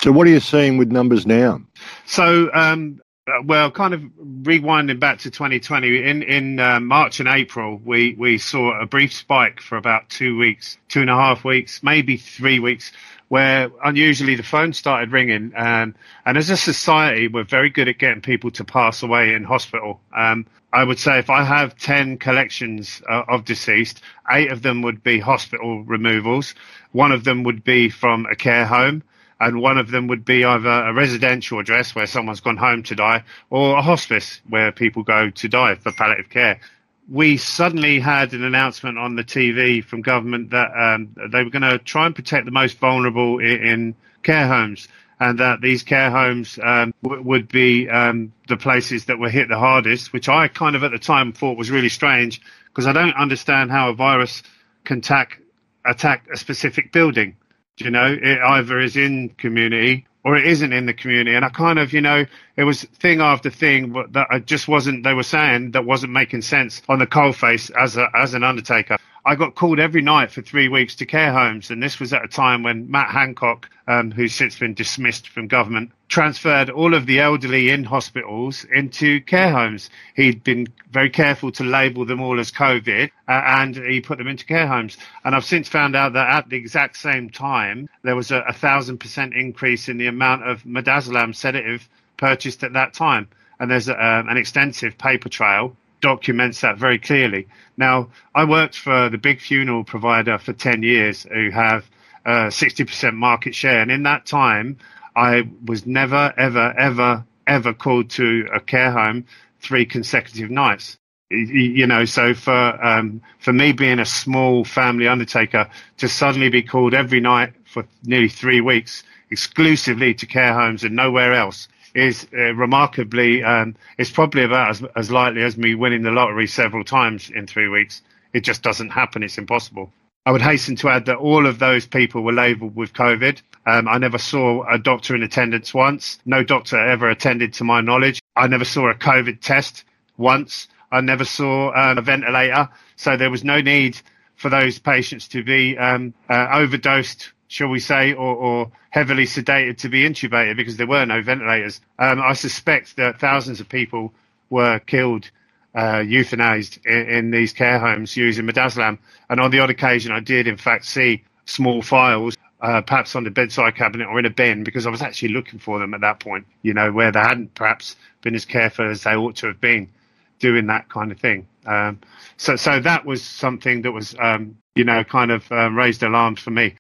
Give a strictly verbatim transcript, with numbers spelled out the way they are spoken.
So what are you seeing with numbers now? So, um, well, kind of rewinding back to twenty twenty, in, in uh, March and April, we, we saw a brief spike for about two weeks, two and a half weeks, maybe three weeks, where unusually the phone started ringing. Um, and as a society, we're very good at getting people to pass away in hospital. Um, I would say if I have ten collections uh, of deceased, eight of them would be hospital removals. One of them would be from a care home. And one of them would be either a residential address where someone's gone home to die, or a hospice where people go to die for palliative care. We suddenly had an announcement on the T V from government that um, they were going to try and protect the most vulnerable in, in care homes, and that these care homes um, w- would be um, the places that were hit the hardest, which I kind of at the time thought was really strange, because I don't understand how a virus can attack, attack a specific building. You know, it either is in community or it isn't in the community. And I kind of, you know, it was thing after thing but that I just wasn't, they were saying that wasn't making sense on the coalface as a, as an undertaker. I got called every night for three weeks to care homes. And this was at a time when Matt Hancock, um, who's since been dismissed from government, transferred all of the elderly in hospitals into care homes. He'd been very careful to label them all as COVID, uh, and he put them into care homes. And I've since found out that at the exact same time, there was a, a thousand percent increase in the amount of midazolam sedative purchased at that time. And there's a, um, an extensive paper trail documents that very clearly. Now, I worked for the big funeral provider for ten years who have uh, sixty percent market share. And in that time, I was never, ever, ever, ever called to a care home three consecutive nights. You know, so for um, for me being a small family undertaker to suddenly be called every night for nearly three weeks exclusively to care homes and nowhere else is uh, remarkably, um, it's probably about as, as likely as me winning the lottery several times in three weeks. It just doesn't happen. It's impossible. I would hasten to add that all of those people were labelled with COVID. Um, I never saw a doctor in attendance once. No doctor ever attended to my knowledge. I never saw a COVID test once. I never saw um, a ventilator. So there was no need for those patients to be um, uh, overdosed, shall we say, or, or heavily sedated to be intubated, because there were no ventilators. Um, I suspect that thousands of people were killed, uh, euthanized in, in these care homes using midazolam. And on the odd occasion, I did, in fact, see small files, uh, perhaps on the bedside cabinet or in a bin, because I was actually looking for them at that point, you know, where they hadn't perhaps been as careful as they ought to have been doing that kind of thing. Um, so, so that was something that was, um, you know, kind of um, raised alarms for me.